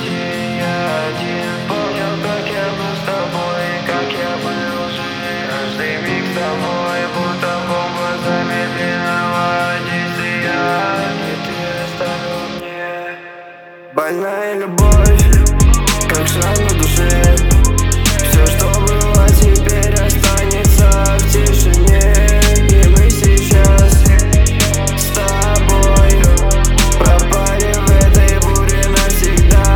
где я один. Помню, как я был с тобой, как я был жив. Каждый миг с тобой, будто бомба замедленного действия. И ты оставил мне больная любовь, как шрам на душе. Все, что было, теперь останется в тишине. И мы сейчас с тобой пропали в этой буре навсегда.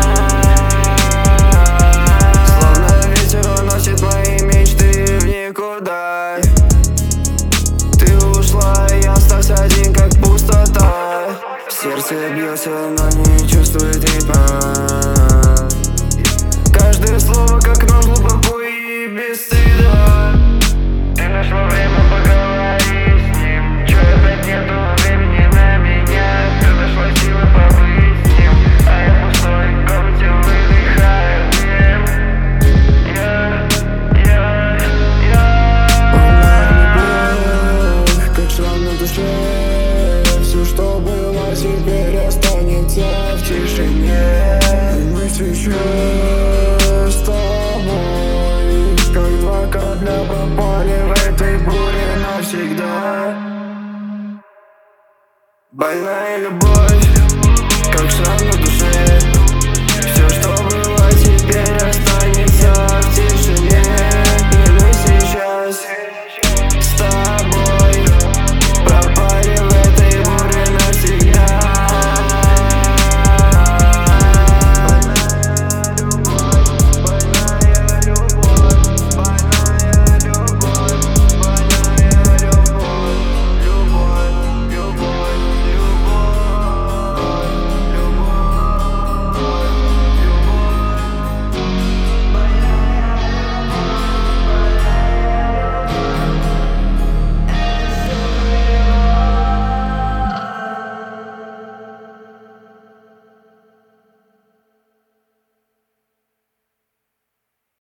Словно ветер уносит мои мечты в никуда. Ты ушла, и я остался один, как пустота. Сердце бьется, но не чувствует ритма. Каждое слово как нож глубоко и без стыда. Ты нашла время поговорить с ним. Чё опять нету времени на меня? Ты нашла силы побыть с ним, а я пустой в комнате выдыхаю дым. Больная любовь, как шрам на душе. Все, что было, теперь останется в тишине. И мы сейчас с тобой, как два корабля, попали в этой буре навсегда. Больная любовь, как шрам на